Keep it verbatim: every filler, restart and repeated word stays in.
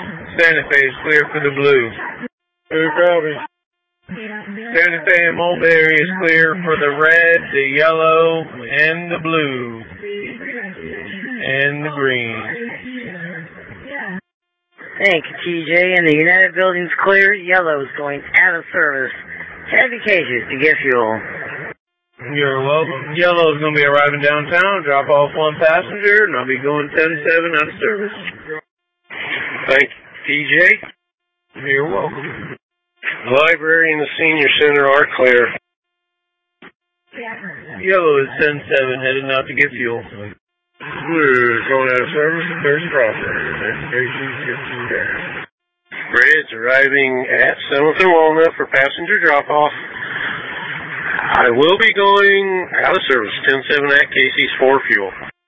Santa Fe is clear for the blue. Blue copy. Santa Fe and Mulberry is clear for the red, the yellow, and the blue. And the green. Thank you, T J. And the United Building's clear. Yellow is going out of service. Heavy cages to get fuel. You're welcome. Yellow is going to be arriving downtown. Drop off one passenger, and I'll be going ten seven out of service. Thank you, T J. You're welcome. The library and the senior center are clear. Yellow is ten seven, heading out to get fuel. We're going out of service and there's a process. Red's arriving at Seventh and Walnut for passenger drop-off. I will be going out of service, ten seven at Casey's for fuel.